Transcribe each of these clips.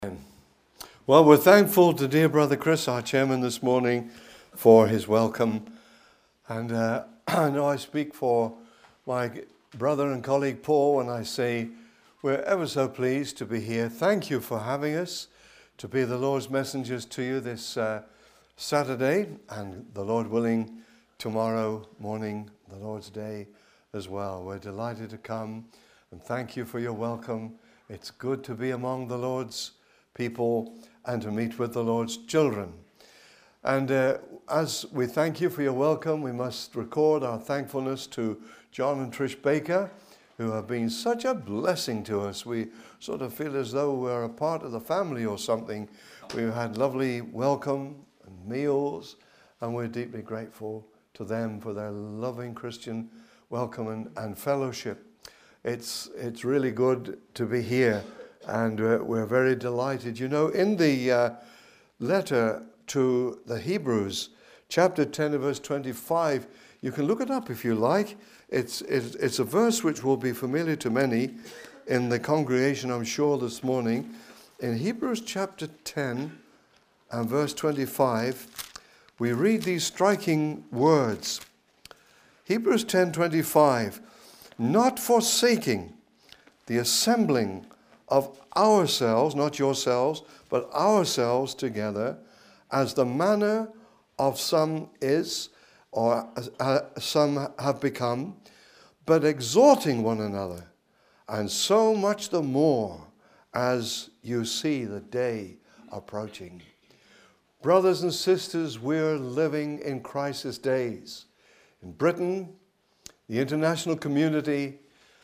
Well, we're thankful to dear Brother Chris, our chairman, this morning for his welcome. And I know I speak for my brother and colleague Paul when I say we're ever so pleased to be here. Thank you for having us to be the Lord's messengers to you this Saturday, and the Lord willing, tomorrow morning, the Lord's Day as well. We're delighted to come and thank you for your welcome. It's good to be among the Lord's people and to meet with the Lord's children. And as we thank you for your welcome, we must record our thankfulness to John and Trish Baker, who have been such a blessing to us. We sort of feel as though we're a part of the family or something. We've had lovely welcome and meals, and we're deeply grateful to them for their loving Christian welcome and fellowship. It's really good to be here. And we're very delighted. You know, in the letter to the Hebrews, chapter 10 and verse 25, you can look it up if you like. It's a verse which will be familiar to many in the congregation, I'm sure, this morning. In Hebrews chapter 10 and verse 25, we read these striking words. Hebrews 10:25, not forsaking the assembling of ourselves, not yourselves, but ourselves together, as the manner of some is, or some have become, but exhorting one another, and so much the more as you see the day approaching. Brothers and sisters, we're living in crisis days. In Britain, the international community,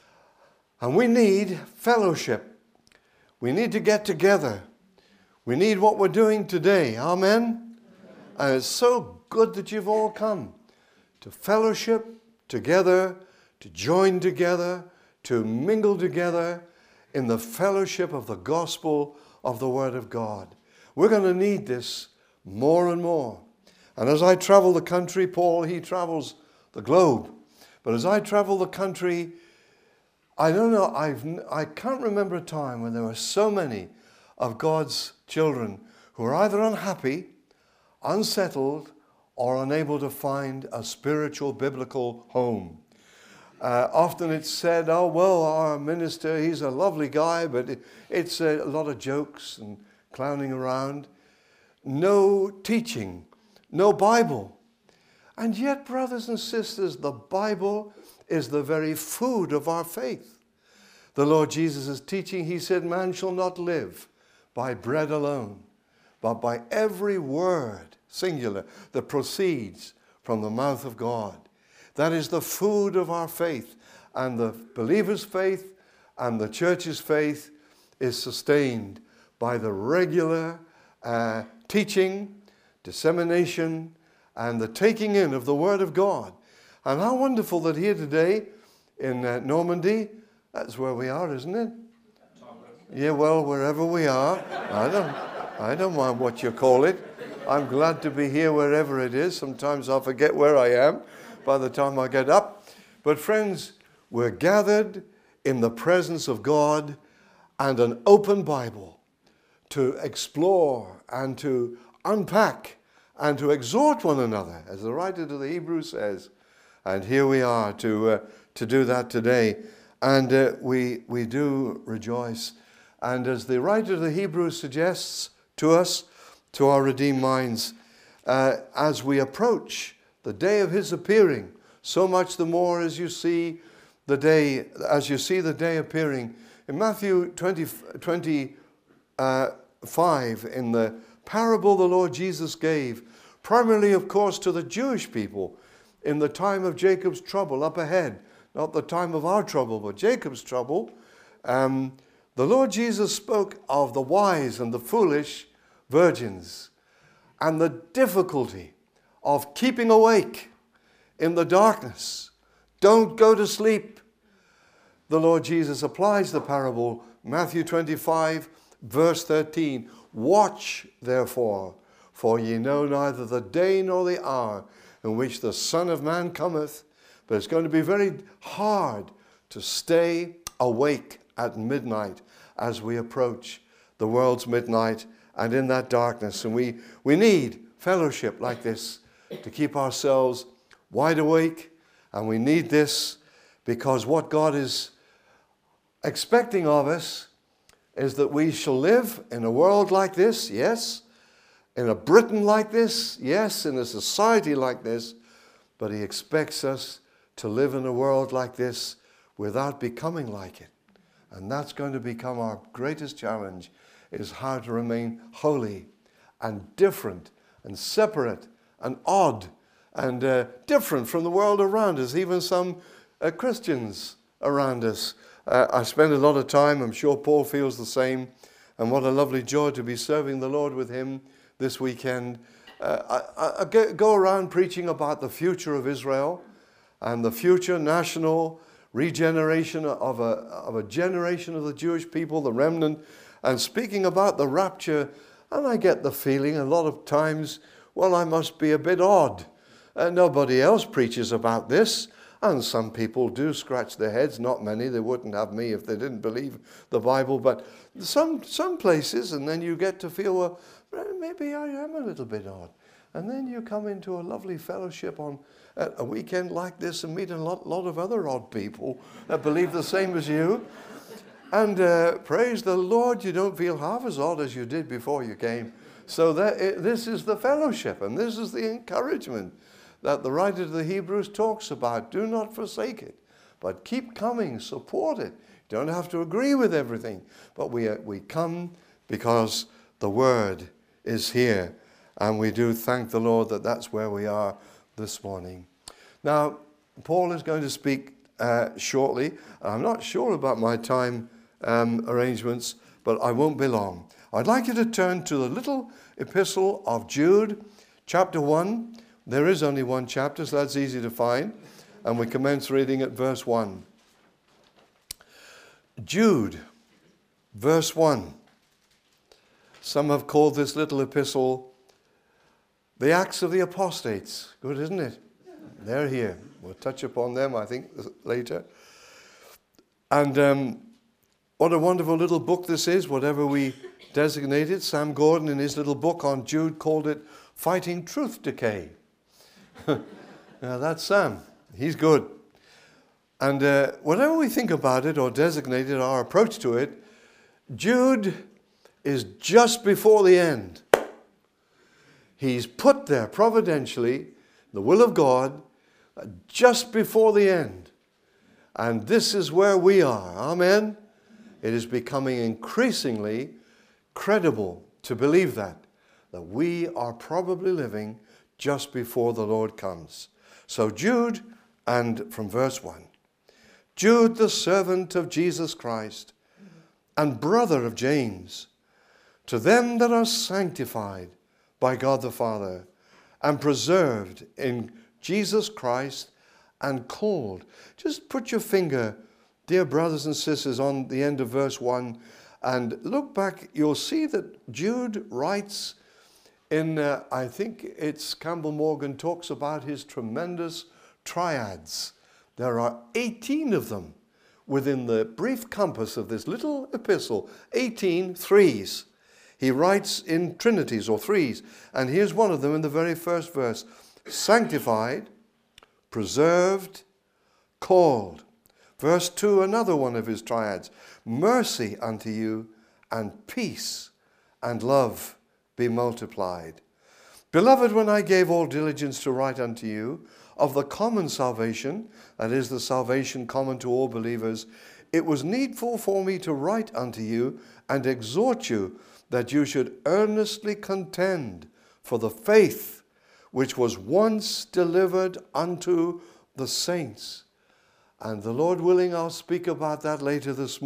and we need fellowship. We need to get together. We need what we're doing today. Amen? And it's so good that you've all come to fellowship together, to join together, to mingle together in the fellowship of the gospel of the Word of God. We're going to need this more and more. And as I travel the country, Paul, he travels the globe. But as I travel the country, I don't know, I can't remember a time when there were so many of God's children who are either unhappy, unsettled, or unable to find a spiritual biblical home. Often it's said, oh, well, our minister, he's a lovely guy, but it's a lot of jokes and clowning around. No teaching, no Bible. And yet, brothers and sisters, the Bible is the very food of our faith. The Lord Jesus is teaching, he said, man shall not live by bread alone, but by every word, singular, that proceeds from the mouth of God. That is the food of our faith. And the believer's faith and the church's faith is sustained by the regular teaching, dissemination, and the taking in of the Word of God. And how wonderful that here today in Normandy, that's where we are, isn't it? Yeah, well, wherever we are. I don't mind what you call it. I'm glad to be here wherever it is. Sometimes I forget where I am by the time I get up. But friends, we're gathered in the presence of God and an open Bible to explore and to unpack and to exhort one another, as the writer to the Hebrews says. And here we are to do that today. And we do rejoice. And as the writer of the Hebrews suggests to us, to our redeemed minds, as we approach the day of his appearing, so much the more as you see the day appearing. In Matthew 25, in the parable the Lord Jesus gave, primarily, of course, to the Jewish people, in the time of Jacob's trouble up ahead, not the time of our trouble, but Jacob's trouble, the Lord Jesus spoke of the wise and the foolish virgins and the difficulty of keeping awake in the darkness. Don't go to sleep. The Lord Jesus applies the parable, Matthew 25, verse 13. Watch, therefore, for ye know neither the day nor the hour in which the Son of Man cometh. But it's going to be very hard to stay awake at midnight as we approach the world's midnight and in that darkness. And we need fellowship like this to keep ourselves wide awake. And we need this because what God is expecting of us is that we shall live in a world like this, yes, in a Britain like this, yes, in a society like this, but he expects us to live in a world like this without becoming like it. And that's going to become our greatest challenge, is how to remain holy and different and separate and odd and different from the world around us, even some Christians around us. I spend a lot of time, I'm sure Paul feels the same, and what a lovely joy to be serving the Lord with him this weekend. I go around preaching about the future of Israel and the future national regeneration of a generation of the Jewish people, the remnant, and speaking about the rapture. And I get the feeling a lot of times, well, I must be a bit odd. Nobody else preaches about this. And some people do scratch their heads, not many. They wouldn't have me if they didn't believe the Bible. But some places, and then you get to feel, well, maybe I am a little bit odd. And then you come into a lovely fellowship on a weekend like this and meet a lot of other odd people that believe the same as you. And praise the Lord, you don't feel half as odd as you did before you came. So this is the fellowship, and this is the encouragement that the writer of the Hebrews talks about. Do not forsake it, but keep coming, support it. You don't have to agree with everything, but we come because the word is here, and we do thank the Lord that that's where we are this morning. Now, Paul is going to speak shortly. I'm not sure about my time arrangements, but I won't be long. I'd like you to turn to the little epistle of Jude, chapter 1. There is only one chapter, so that's easy to find. And we commence reading at verse 1. Jude, verse 1. Some have called this little epistle the Acts of the Apostates. Good, isn't it? They're here. We'll touch upon them, I think, later. And what a wonderful little book this is, whatever we designate it. Sam Gordon, in his little book on Jude, called it Fighting Truth Decay. Now that's Sam. He's good. And whatever we think about it or designate it, our approach to it, Jude is just before the end. He's put there providentially, the will of God, just before the end. And this is where we are. Amen? It is becoming increasingly credible to believe that we are probably living just before the Lord comes. So Jude, and from verse 1. Jude, the servant of Jesus Christ, and brother of James, to them that are sanctified by God the Father, and preserved in Jesus Christ, and called. Just put your finger, dear brothers and sisters, on the end of verse 1, and look back. You'll see that Jude writes in, I think it's Campbell Morgan talks about his tremendous triads. There are 18 of them within the brief compass of this little epistle, 18 threes. He writes in trinities or threes, and here's one of them in the very first verse. Sanctified, preserved, called. Verse 2, another one of his triads. Mercy unto you, and peace, and love be multiplied. Beloved, when I gave all diligence to write unto you of the common salvation, that is, the salvation common to all believers, it was needful for me to write unto you and exhort you that you should earnestly contend for the faith which was once delivered unto the saints. And the Lord willing, I'll speak about that later this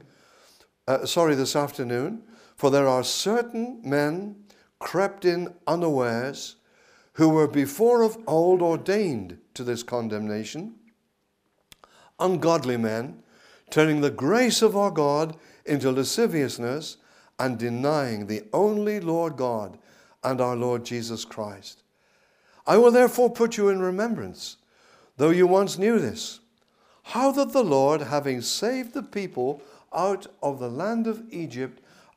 afternoon. For there are certain men crept in unawares, who were before of old ordained to this condemnation, ungodly men, turning the grace of our God into lasciviousness, and denying the only Lord God and our Lord Jesus Christ. I will therefore put you in remembrance, though you once knew this, how that the Lord, having saved the people out of the land of Egypt,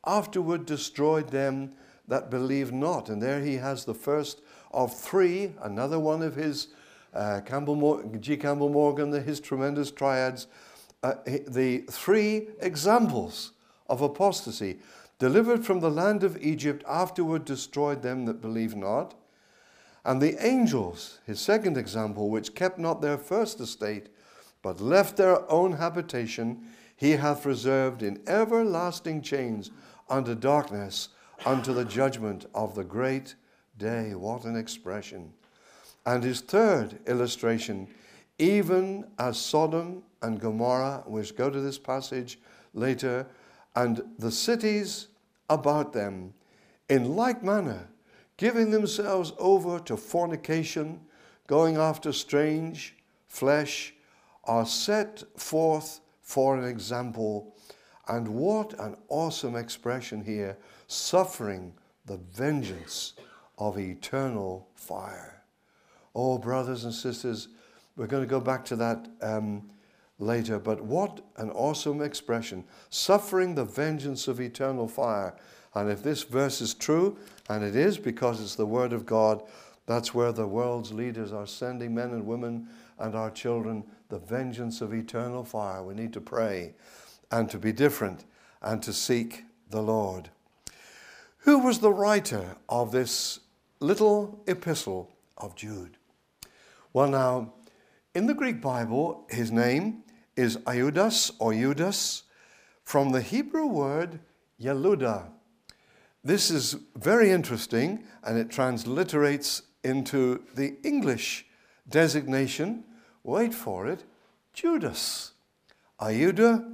afterward destroyed them that believe not. And there he has the first of three, another one of his G. Campbell Morgan, his tremendous triads, the three examples of apostasy. Delivered from the land of Egypt, afterward destroyed them that believe not. And the angels, his second example, which kept not their first estate, but left their own habitation, he hath reserved in everlasting chains unto darkness, unto the judgment of the great day. What an expression. And his third illustration, even as Sodom and Gomorrah, we'll go to this passage later, and the cities about them, in like manner, giving themselves over to fornication, going after strange flesh, are set forth for an example. And what an awesome expression here, suffering the vengeance of eternal fire. Oh, brothers and sisters, we're going to go back to that later, but what an awesome expression, suffering the vengeance of eternal fire. And if this verse is true, and it is because it's the word of God, that's where the world's leaders are sending men and women and our children, the vengeance of eternal fire. We need to pray and to be different and to seek the Lord. Who was the writer of this little epistle of Jude? Well, now, in the Greek Bible, his name is Eudas or Judas, from the Hebrew word Yeluda. This is very interesting, and it transliterates into the English designation, wait for it, Judas. Judah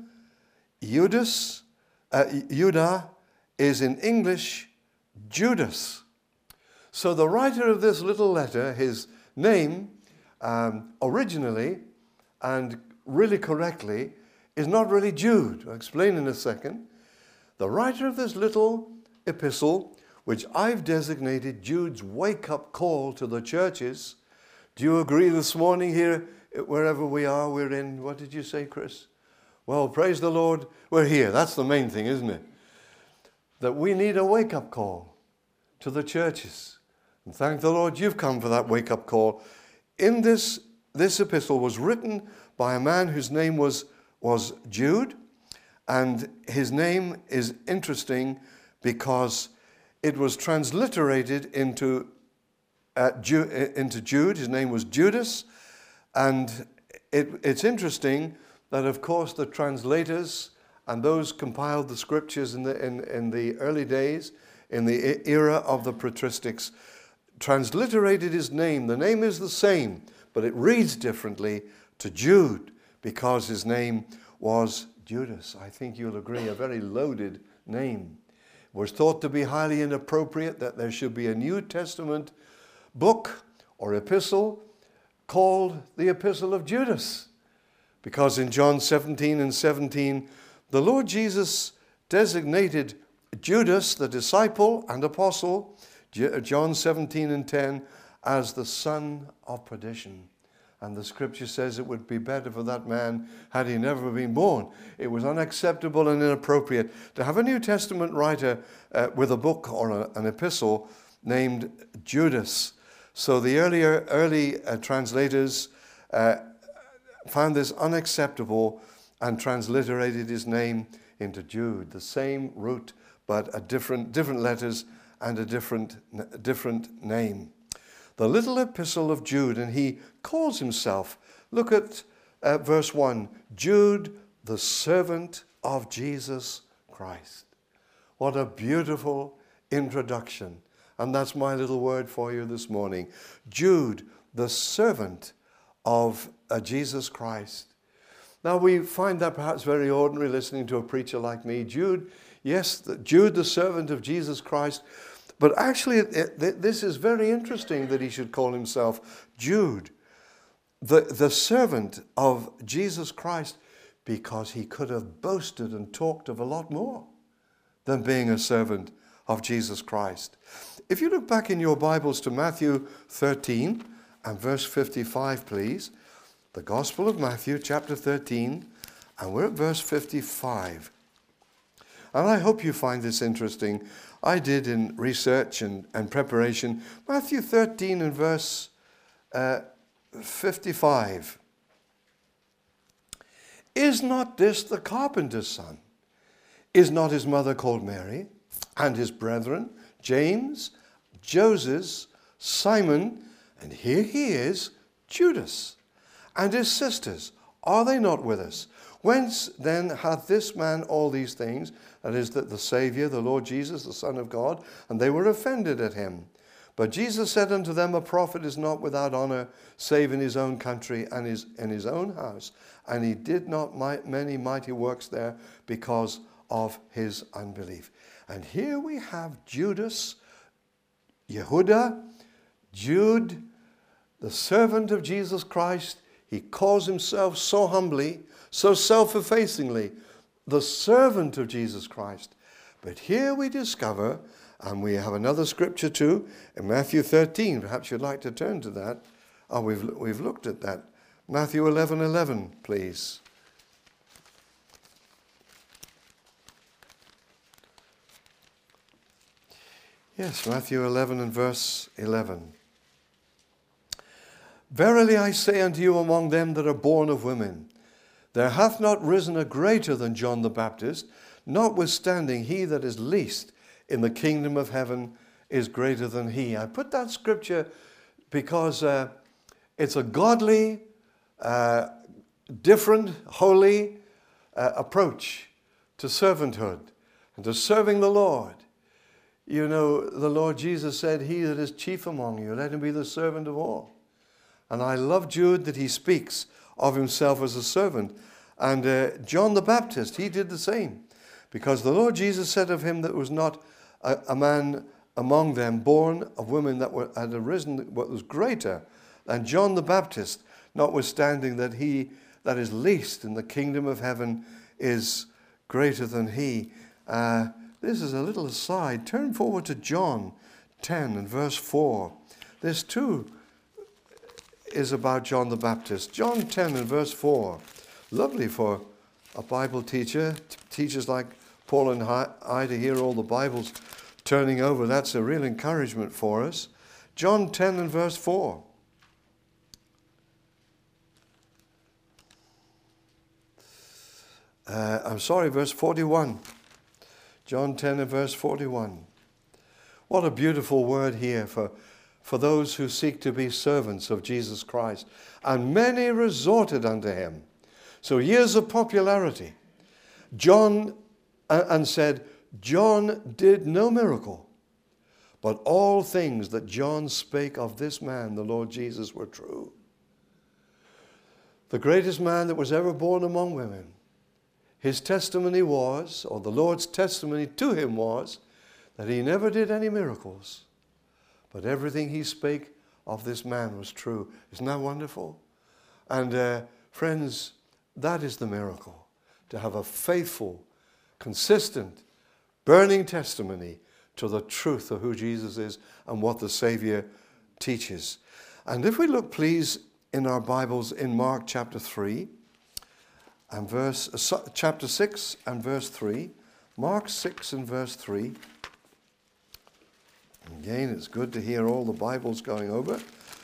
is in English Judas. So the writer of this little letter, his name originally and really correctly is not really Jude. I'll explain in a second. The writer of this little epistle, which I've designated Jude's wake-up call to the churches. Do you agree this morning here, wherever we are, we're in, what did you say, Chris? Well, praise the Lord, we're here. That's the main thing, isn't it? That we need a wake-up call to the churches. And thank the Lord you've come for that wake-up call. In this epistle was written by a man whose name was Jude, and his name is interesting because it was transliterated into Jude. His name was Judas, and it's interesting that, of course, the translators and those compiled the scriptures in the early days, in the era of the patristics, transliterated his name. The name is the same, but it reads differently to Jude because his name was Judas. I think you'll agree, a very loaded name. It was thought to be highly inappropriate that there should be a New Testament book or epistle called the Epistle of Judas, because in John 17:17, the Lord Jesus designated Judas, the disciple and apostle, John 17:10, as the son of perdition. And the scripture says it would be better for that man had he never been born. It was unacceptable and inappropriate to have a New Testament writer with a book or an epistle named Judas. So the early translators found this unacceptable and transliterated his name into Jude. The same root, but a different letters and a different name. The little epistle of Jude, and he calls himself, look at verse 1, Jude, the servant of Jesus Christ. What a beautiful introduction. And that's my little word for you this morning. Jude, the servant of Jesus Christ. Now we find that perhaps very ordinary listening to a preacher like me. Jude, yes, Jude, the servant of Jesus Christ. But actually, this is very interesting that he should call himself Jude, the servant of Jesus Christ, because he could have boasted and talked of a lot more than being a servant of Jesus Christ. If you look back in your Bibles to Matthew 13 and verse 55, please. The Gospel of Matthew, chapter 13, and we're at verse 55. And I hope you find this interesting. I did in research and preparation. Matthew 13 and verse 55. Is not this the carpenter's son? Is not his mother called Mary? And his brethren, James, Joseph, Simon, and here he is, Judas, and his sisters. Are they not with us? Whence then hath this man all these things? That is, that the Saviour, the Lord Jesus, the Son of God, and they were offended at him. But Jesus said unto them, a prophet is not without honour, save in his own country and in his own house. And he did not many mighty works there because of his unbelief. And here we have Judas, Yehuda, Jude, the servant of Jesus Christ. He calls himself so humbly, so self-effacingly, the servant of Jesus Christ. But here we discover, and we have another scripture too, in Matthew 13. Perhaps you'd like to turn to that. Oh, we've looked at that. Matthew 11:11, please. Yes, Matthew 11 and verse 11. Verily I say unto you, among them that are born of women, there hath not risen a greater than John the Baptist, notwithstanding he that is least in the kingdom of heaven is greater than he. I put that scripture because it's a godly, different, holy approach to servanthood and to serving the Lord. You know, the Lord Jesus said, he that is chief among you, let him be the servant of all. And I love Jude that he speaks of himself as a servant. And John the Baptist, he did the same. Because the Lord Jesus said of him that was not a man among them born of women that had arisen what was greater than John the Baptist, notwithstanding that he that is least in the kingdom of heaven is greater than he. This is a little aside. Turn forward to John 10 and verse 4. This too is about John the Baptist. John 10 and verse 4. Lovely for a Bible teacher, teachers like Paul and I, to hear all the Bibles turning over. That's a real encouragement for us. John 10 and verse 4. Verse 41. John 10 and verse 41. What a beautiful word here for those who seek to be servants of Jesus Christ. And many resorted unto him. So years of popularity. John, and said, John did no miracle, but all things that John spake of this man, the Lord Jesus, were true. The greatest man that was ever born among women. His testimony was, or the Lord's testimony to him was, that he never did any miracles, but everything he spake of this man was true. Isn't that wonderful? And friends, that is the miracle, to have a faithful, consistent, burning testimony to the truth of who Jesus is and what the Savior teaches. And if we look, please, in our Bibles in Mark chapter 3, and chapter 6 and verse 3. Mark 6 and verse 3. Again, it's good to hear all the Bibles going over.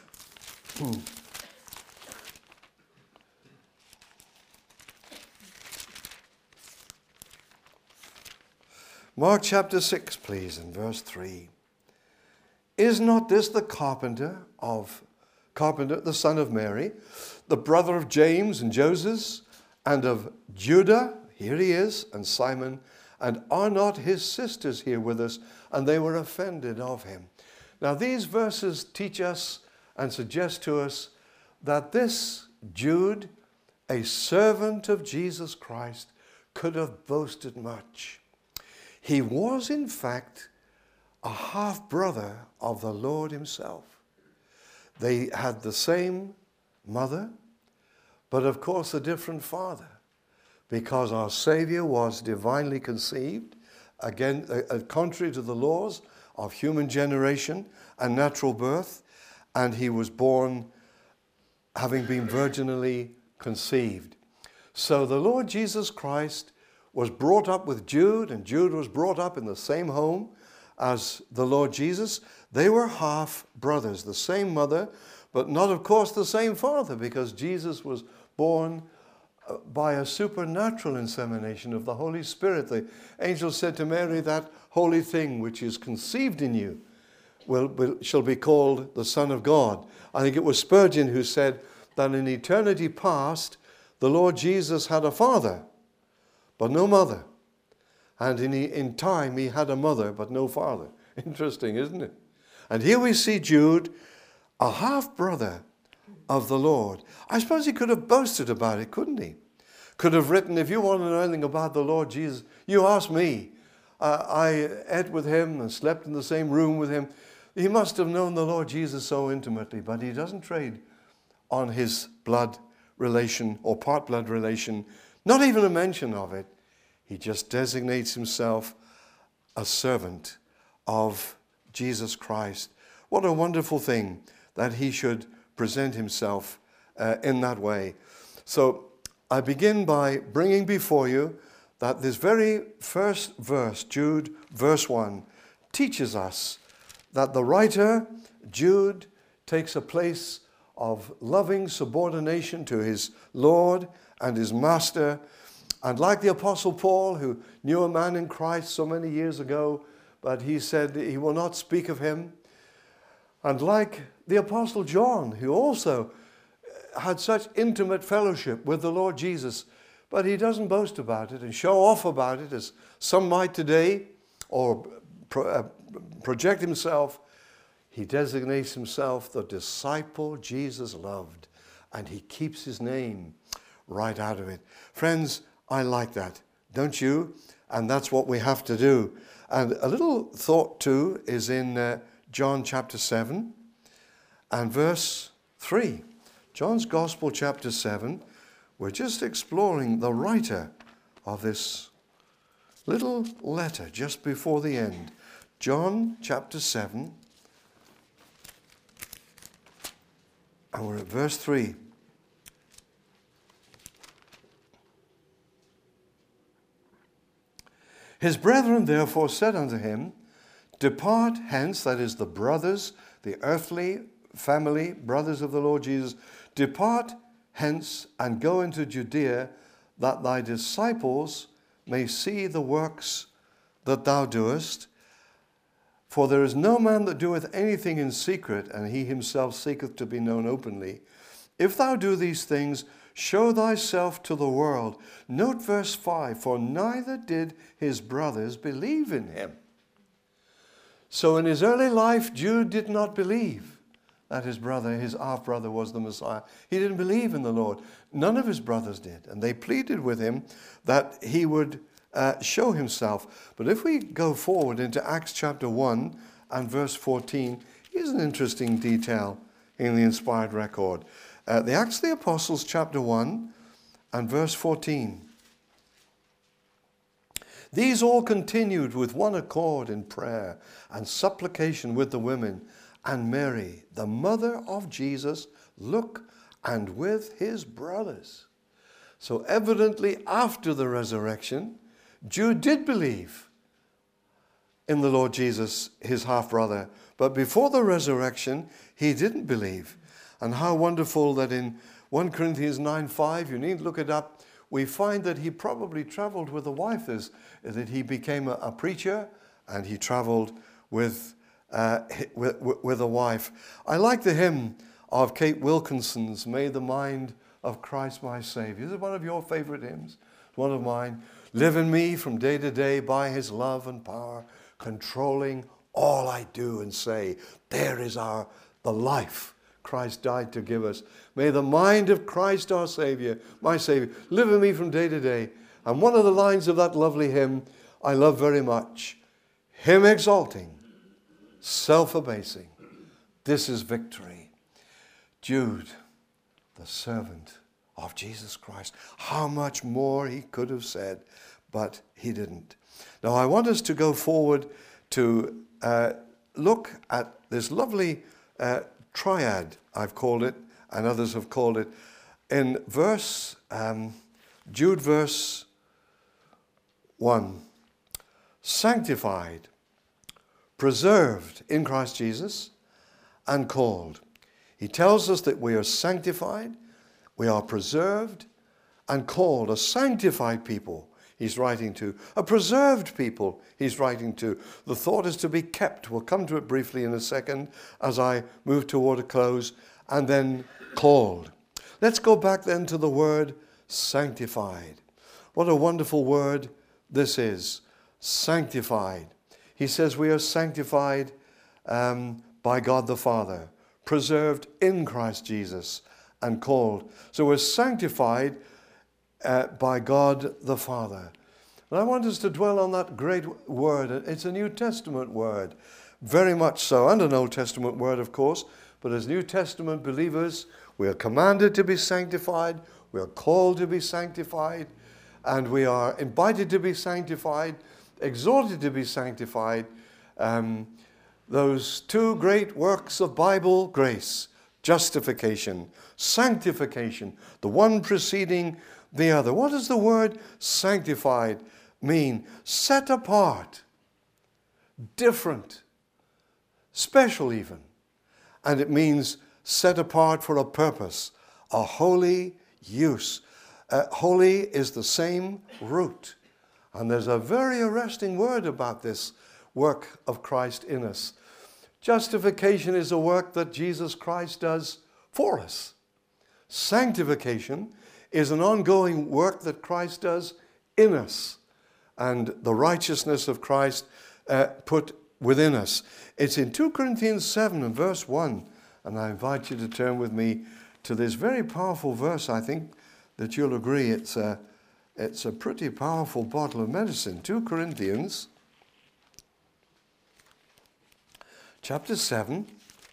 Mark chapter 6, please, and verse 3. Is not this the carpenter, the son of Mary, the brother of James and Joseph, and of Judah, here he is, and Simon, and are not his sisters here with us? And they were offended of him. Now these verses teach us and suggest to us that this Jude, a servant of Jesus Christ, could have boasted much. He was, in fact, a half-brother of the Lord himself. They had the same mother, but of course a different father, because our Savior was divinely conceived, again, contrary to the laws of human generation and natural birth, and he was born having been virginally conceived. So the Lord Jesus Christ was brought up with Jude, and Jude was brought up in the same home as the Lord Jesus. They were half brothers, the same mother, but not, of course, the same father, because Jesus was born by a supernatural insemination of the Holy Spirit. The angel said to Mary, that holy thing which is conceived in you shall be called the Son of God. I think it was Spurgeon who said that in eternity past, the Lord Jesus had a father, but no mother. And in time, he had a mother, but no father. Interesting, isn't it? And here we see Jude, a half-brother of the Lord. I suppose he could have boasted about it, couldn't he? Could have written, if you want to know anything about the Lord Jesus, you ask me. I ate with him and slept in the same room with him. He must have known the Lord Jesus so intimately, but he doesn't trade on his blood relation or part blood relation, not even a mention of it. He just designates himself a servant of Jesus Christ. What a wonderful thing that he should present himself in that way. So I begin by bringing before you that this very first verse, Jude, verse 1, teaches us that the writer, Jude, takes a place of loving subordination to his Lord and his Master. And like the Apostle Paul, who knew a man in Christ so many years ago, but he said he will not speak of him. And like the Apostle John, who also had such intimate fellowship with the Lord Jesus, but he doesn't boast about it and show off about it as some might today, or project himself. He designates himself the disciple Jesus loved, and he keeps his name right out of it. Friends, I like that, don't you? And that's what we have to do. And a little thought too is in John chapter 7 and verse 3. John's Gospel chapter 7. We're just exploring the writer of this little letter just before the end. John chapter 7. And we're at verse 3. His brethren therefore said unto him, Depart hence, that is the brothers, the earthly family, brothers of the Lord Jesus, depart hence and go into Judea, that thy disciples may see the works that thou doest. For there is no man that doeth anything in secret, and he himself seeketh to be known openly. If thou do these things, show thyself to the world. Note verse 5, for neither did his brothers believe in him. So in his early life, Jude did not believe that his brother, his half-brother, was the Messiah. He didn't believe in the Lord. None of his brothers did. And they pleaded with him that he would show himself. But if we go forward into Acts chapter 1 and verse 14, here's an interesting detail in the inspired record. The Acts of the Apostles chapter 1 and verse 14. These all continued with one accord in prayer and supplication with the women, and Mary, the mother of Jesus, look, and with his brothers. So evidently after the resurrection, Jude did believe in the Lord Jesus, his half-brother. But before the resurrection, he didn't believe. And how wonderful that in 1 Corinthians 9:5, you need to look it up, we find that he probably traveled with a wife, that he became a preacher and he traveled with a wife. I like the hymn of Kate Wilkinson's, May the Mind of Christ My Savior. Is it one of your favorite hymns? One of mine. Live in me from day to day by his love and power, controlling all I do and say. There is the life Christ died to give us. May the mind of Christ our Savior, my Savior, live in me from day to day. And one of the lines of that lovely hymn I love very much. Him exalting, self-abasing. This is victory. Jude, the servant of Jesus Christ. How much more he could have said, but he didn't. Now I want us to go forward to look at this lovely triad, I've called it, and others have called it, in Jude verse 1. Sanctified, preserved in Christ Jesus, and called. He tells us that we are sanctified, we are preserved, and called. A sanctified people he's writing to. A preserved people he's writing to. The thought is to be kept. We'll come to it briefly in a second as I move toward a close. And then called. Let's go back then to the word sanctified. What a wonderful word this is. Sanctified. He says we are sanctified by God the Father, preserved in Christ Jesus, and called. So we're sanctified by God the Father. And I want us to dwell on that great word. It's a New Testament word, very much so, and an Old Testament word, of course. But as New Testament believers, we are commanded to be sanctified, we are called to be sanctified, and we are invited to be sanctified, exhorted to be sanctified. Those two great works of Bible grace, justification, sanctification, the one preceding the other. What does the word sanctified mean? Set apart, different, special even. And it means set apart for a purpose, a holy use. Holy is the same root. And there's a very arresting word about this work of Christ in us. Justification is a work that Jesus Christ does for us. Sanctification is an ongoing work that Christ does in us, and the righteousness of Christ put within us. It's in 2 Corinthians 7 and verse 1, and I invite you to turn with me to this very powerful verse. I think that you'll agree it's a pretty powerful bottle of medicine. 2 Corinthians chapter 7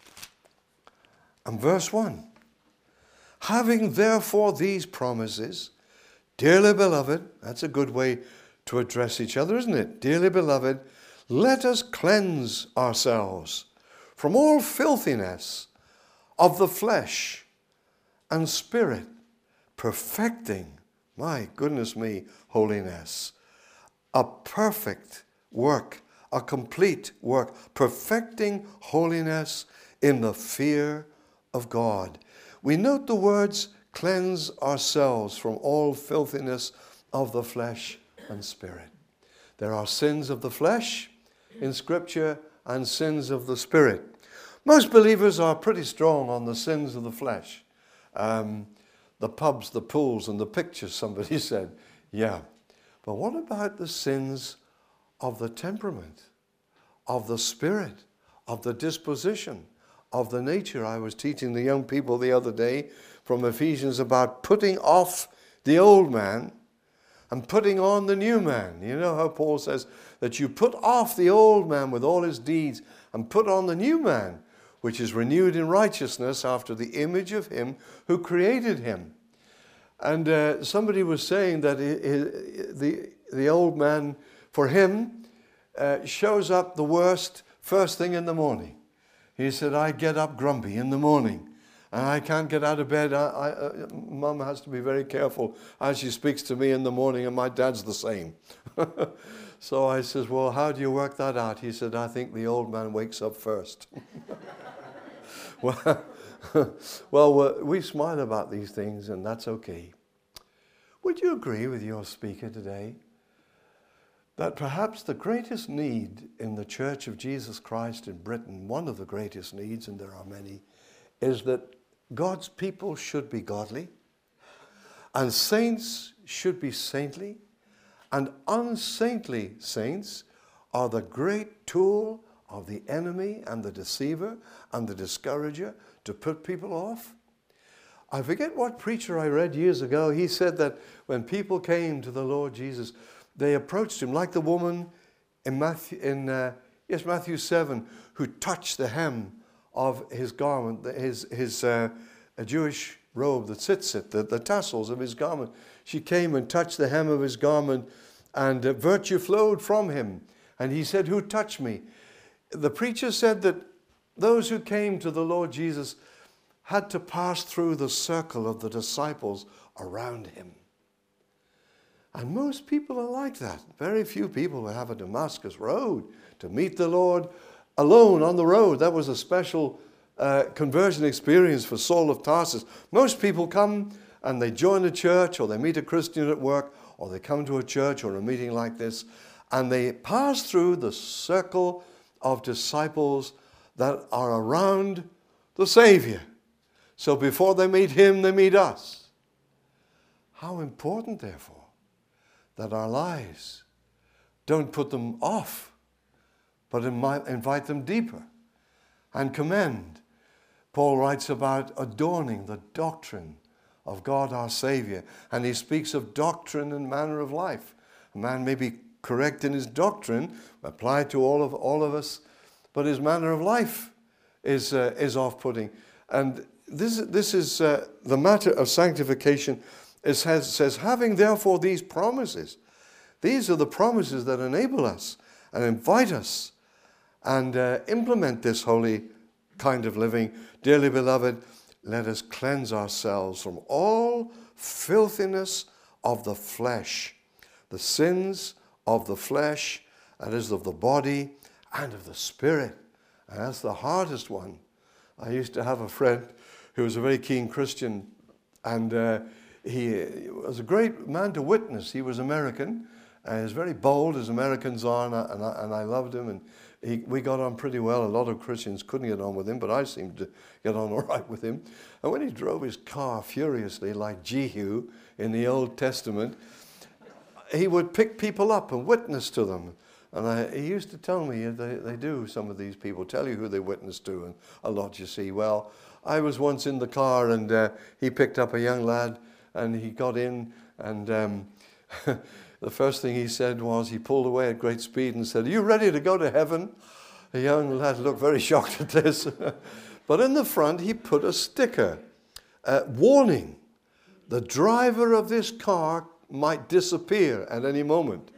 and verse 1. Having therefore these promises, dearly beloved, that's a good way to address each other, isn't it? Dearly beloved, let us cleanse ourselves from all filthiness of the flesh and spirit, perfecting, my goodness me, holiness. A perfect work, a complete work, perfecting holiness in the fear of God. We note the words, cleanse ourselves from all filthiness of the flesh and spirit. There are sins of the flesh in Scripture and sins of the spirit. Most believers are pretty strong on the sins of the flesh. The pubs, the pools, and the pictures, somebody said. Yeah. But what about the sins of the temperament, of the spirit, of the disposition, of the nature? I was teaching the young people the other day from Ephesians about putting off the old man and putting on the new man. You know how Paul says that you put off the old man with all his deeds and put on the new man, which is renewed in righteousness after the image of him who created him. And somebody was saying that the old man, for him, shows up the worst first thing in the morning. He said, I get up grumpy in the morning, and I can't get out of bed. Mum has to be very careful as she speaks to me in the morning, and my dad's the same. So I says, well, how do you work that out? He said, I think the old man wakes up first. Well, we smile about these things, and that's okay. Would you agree with your speaker today that perhaps the greatest need in the Church of Jesus Christ in Britain, one of the greatest needs, and there are many, is that God's people should be godly, and saints should be saintly, and unsaintly saints are the great tool of the enemy and the deceiver and the discourager to put people off? I forget what preacher I read years ago. He said that when people came to the Lord Jesus, they approached him like the woman in Matthew 7, who touched the hem of his garment, his Jewish robe that sits it, the tassels of his garment. She came and touched the hem of his garment, and virtue flowed from him. And he said, who touched me? The preacher said that those who came to the Lord Jesus had to pass through the circle of the disciples around him. And most people are like that. Very few people will have a Damascus road to meet the Lord alone on the road. That was a special conversion experience for Saul of Tarsus. Most people come and they join a church, or they meet a Christian at work, or they come to a church or a meeting like this, and they pass through the circle of disciples that are around the Savior. So before they meet him, they meet us. How important, therefore, that our lives don't put them off, but invite them deeper and commend. Paul writes about adorning the doctrine of God our Savior, and he speaks of doctrine and manner of life. A man may be correct in his doctrine, applied to all of us, but his manner of life is off-putting. And this is the matter of sanctification. It says, having therefore these promises. These are the promises that enable us and invite us and implement this holy kind of living. Dearly beloved, let us cleanse ourselves from all filthiness of the flesh, the sins of the flesh, that is, of the body and of the spirit. And that's the hardest one. I used to have a friend who was a very keen Christian, and he was a great man to witness. He was American, and he was very bold, as Americans are, and I loved him, and we got on pretty well. A lot of Christians couldn't get on with him, but I seemed to get on all right with him. And when he drove his car furiously, like Jehu in the Old Testament, he would pick people up and witness to them. And he used to tell me, they do, some of these people tell you who they witness to, and a lot, you see. Well, I was once in the car, and he picked up a young lad, and he got in, and the first thing he said was, he pulled away at great speed and said, "Are you ready to go to heaven?" The young lad looked very shocked at this. But in the front, he put a sticker, warning, the driver of this car might disappear at any moment.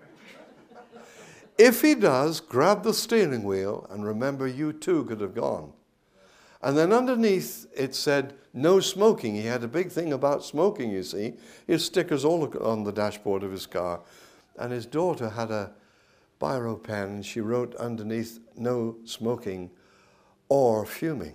If he does, grab the steering wheel and remember you too could have gone. And then underneath it said, no smoking. He had a big thing about smoking, you see. His stickers all on the dashboard of his car. And his daughter had a biro pen, and she wrote underneath, no smoking or fuming.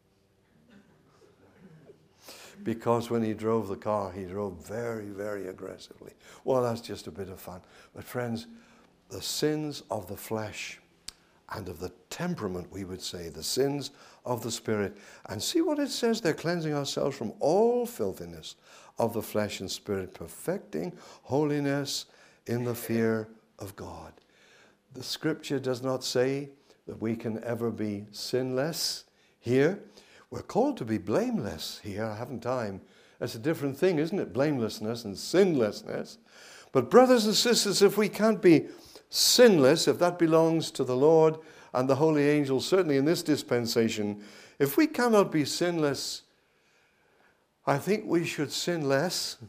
Because when he drove the car, he drove very, very aggressively. Well, that's just a bit of fun. But friends, the sins of the flesh and of the temperament, we would say, the sins of the spirit. And see what it says there, cleansing ourselves from all filthiness of the flesh and spirit, perfecting holiness in the fear of God. The scripture does not say that we can ever be sinless here. We're called to be blameless here. I haven't time. That's a different thing, isn't it? Blamelessness and sinlessness. But brothers and sisters, if we can't be sinless, if that belongs to the Lord and the holy angels, certainly in this dispensation, if we cannot be sinless, I think we should sin less.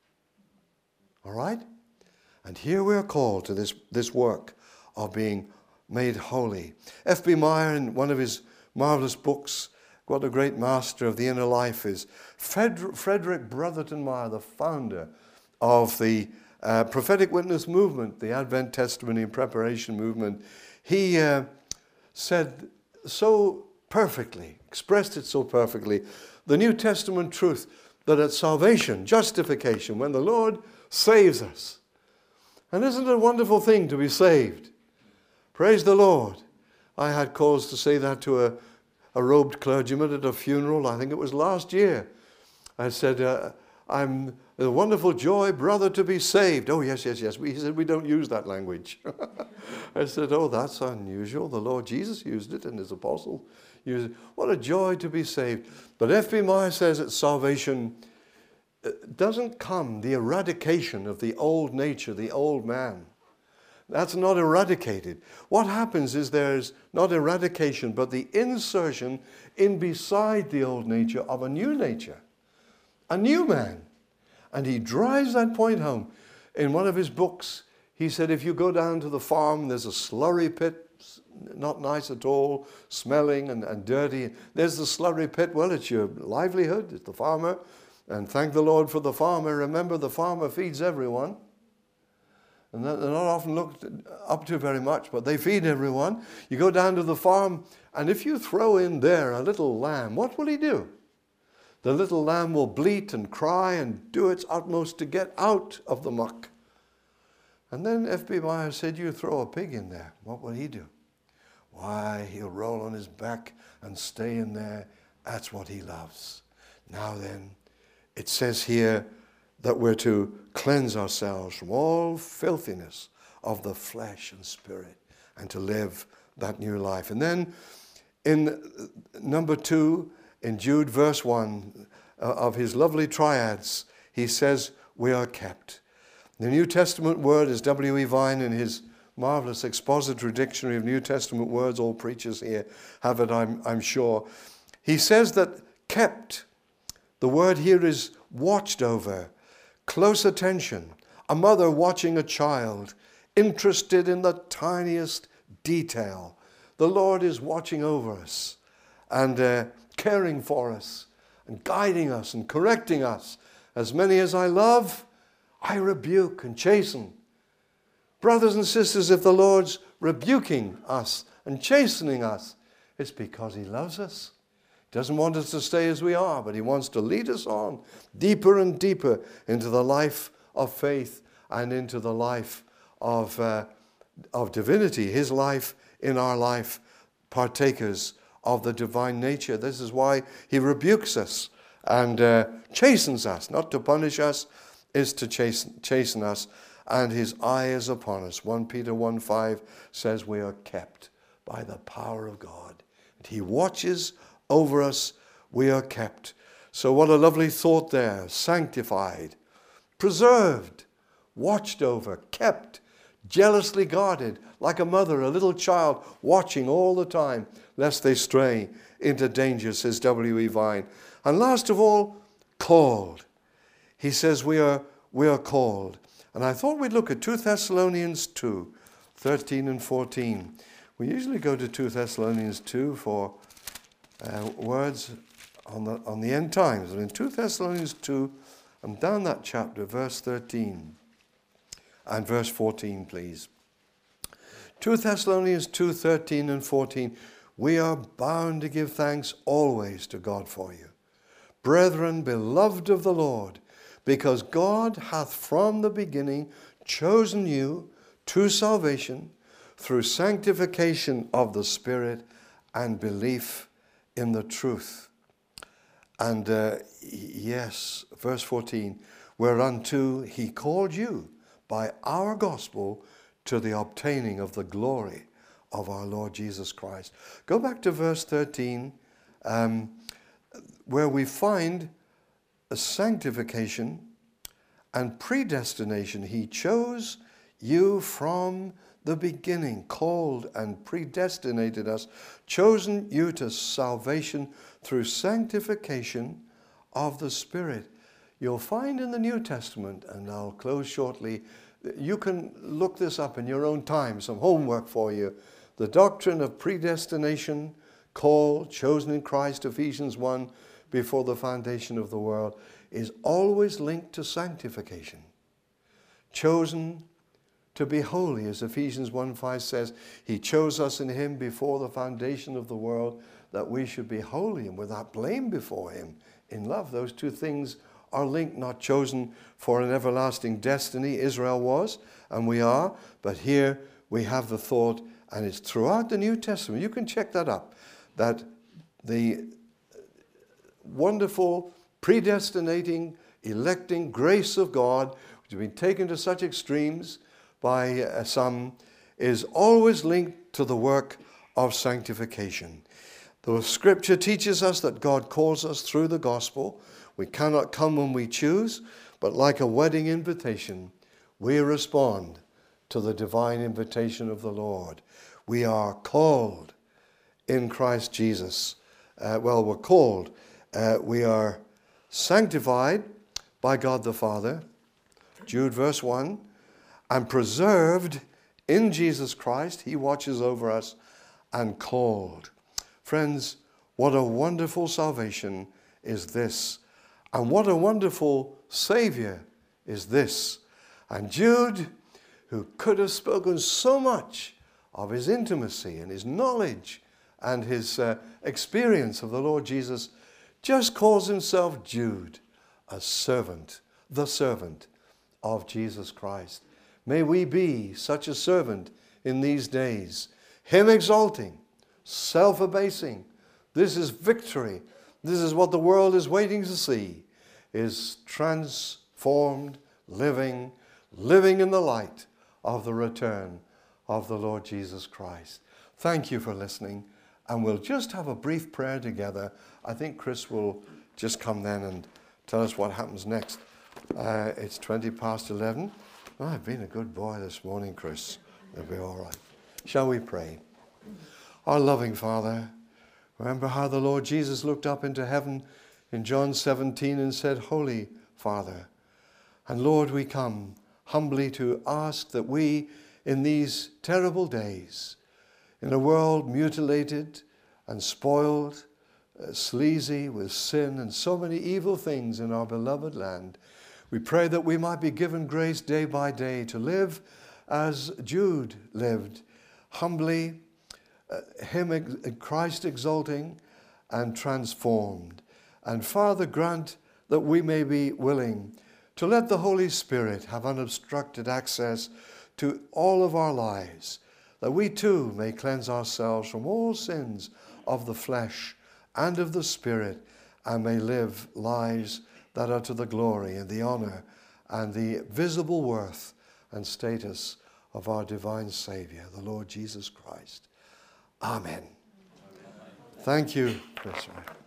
All right? And here we are called to this work of being made holy. F.B. Meyer, in one of his marvelous books, what a great master of the inner life is, Frederick Brotherton Meyer, the founder of the prophetic witness movement, the Advent testimony and preparation movement, he said so perfectly, expressed it so perfectly, the New Testament truth that at salvation, justification, when the Lord saves us, and isn't it a wonderful thing to be saved? Praise the Lord. I had cause to say that to a robed clergyman at a funeral, I think it was last year. I said, I'm a wonderful joy, brother, to be saved. Oh, yes. He said, we don't use that language. I said, oh, that's unusual. The Lord Jesus used it and his apostles used it. What a joy to be saved. But F.B. Meyer says that salvation doesn't come the eradication of the old nature, the old man. That's not eradicated. What happens is there's not eradication, but the insertion in beside the old nature of a new nature, a new man. And he drives that point home. In one of his books, he said, if you go down to the farm, there's a slurry pit, not nice at all, smelling and dirty. There's the slurry pit. Well, it's your livelihood, it's the farmer. And thank the Lord for the farmer. Remember, the farmer feeds everyone. And they're not often looked up to very much, but they feed everyone. You go down to the farm, and if you throw in there a little lamb, what will he do? The little lamb will bleat and cry and do its utmost to get out of the muck. And then F.B. Meyer said, you throw a pig in there, what will he do? Why, he'll roll on his back and stay in there. That's what he loves. Now then, it says here that we're to cleanse ourselves from all filthiness of the flesh and spirit and to live that new life. And then in number 2, in Jude verse 1 of his lovely triads, he says, we are kept. The New Testament word is W.E. Vine in his marvelous expository dictionary of New Testament words. All preachers here have it, I'm sure. He says that kept, the word here is watched over, close attention, a mother watching a child, interested in the tiniest detail. The Lord is watching over us and caring for us and guiding us and correcting us. As many as I love, I rebuke and chasten. Brothers and sisters, if the Lord's rebuking us and chastening us, it's because he loves us. He doesn't want us to stay as we are, but he wants to lead us on deeper and deeper into the life of faith and into the life of divinity, his life in our life, partakers of the divine nature. This is why he rebukes us and chastens us. Not to punish us, is to chasten us, and his eye is upon us. 1 Peter 1:5 says we are kept by the power of God. And he watches over us, we are kept. So what a lovely thought there. Sanctified, preserved, watched over, kept, jealously guarded, like a mother, a little child, watching all the time, lest they stray into danger, says W.E. Vine. And last of all, called. He says we are called. And I thought we'd look at 2 Thessalonians 2, 13 and 14. We usually go to 2 Thessalonians 2 for words on the end times. And in 2 Thessalonians 2, and down that chapter, verse 13 and verse 14, please. 2 Thessalonians 2, 13 and 14. We are bound to give thanks always to God for you, brethren, beloved of the Lord, because God hath from the beginning chosen you to salvation through sanctification of the Spirit and belief in the truth. And yes, verse 14, whereunto he called you by our gospel to the obtaining of the glory of our Lord Jesus Christ. Go back to verse 13, where we find a sanctification and predestination. He chose you from the beginning, called and predestinated us, chosen you to salvation through sanctification of the Spirit. You'll find in the New Testament, and I'll close shortly, you can look this up in your own time, some homework for you. The doctrine of predestination, called, chosen in Christ, Ephesians 1, before the foundation of the world, is always linked to sanctification. Chosen to be holy, as Ephesians 1:5 says, he chose us in him before the foundation of the world, that we should be holy and without blame before him in love. Those two things are linked, not chosen for an everlasting destiny. Israel was, and we are, but here we have the thought, and it's throughout the New Testament. You can check that up, that the wonderful predestinating, electing grace of God, which has been taken to such extremes by some, is always linked to the work of sanctification. The scripture teaches us that God calls us through the gospel. We cannot come when we choose, but like a wedding invitation, we respond to the divine invitation of the Lord. We are called in Christ Jesus. We're called. We are sanctified by God the Father, Jude verse 1, and preserved in Jesus Christ. He watches over us, and called. Friends, what a wonderful salvation is this, and what a wonderful Savior is this. And Jude who could have spoken so much of his intimacy and his knowledge and his experience of the Lord Jesus, just calls himself Jude, a servant, the servant of Jesus Christ. May we be such a servant in these days, him exalting, self-abasing. This is victory. This is what the world is waiting to see, is transformed living in the light of the return of the Lord Jesus Christ. Thank you for listening, and we'll just have a brief prayer together. I think Chris will just come then and tell us what happens next. It's 11:20. Oh, I've been a good boy this morning, Chris. It'll be all right. Shall we pray? Our loving Father, remember how the Lord Jesus looked up into heaven in John 17 and said, Holy Father. And Lord, we come humbly to ask that we, in these terrible days, in a world mutilated and spoiled, sleazy with sin and so many evil things in our beloved land, we pray that we might be given grace day by day to live as Jude lived, humbly, Christ exalting and transformed. And Father, grant that we may be willing to let the Holy Spirit have unobstructed access to all of our lives, that we too may cleanse ourselves from all sins of the flesh and of the Spirit, and may live lives that are to the glory and the honor and the visible worth and status of our divine Savior, the Lord Jesus Christ. Amen. Thank you, Chris.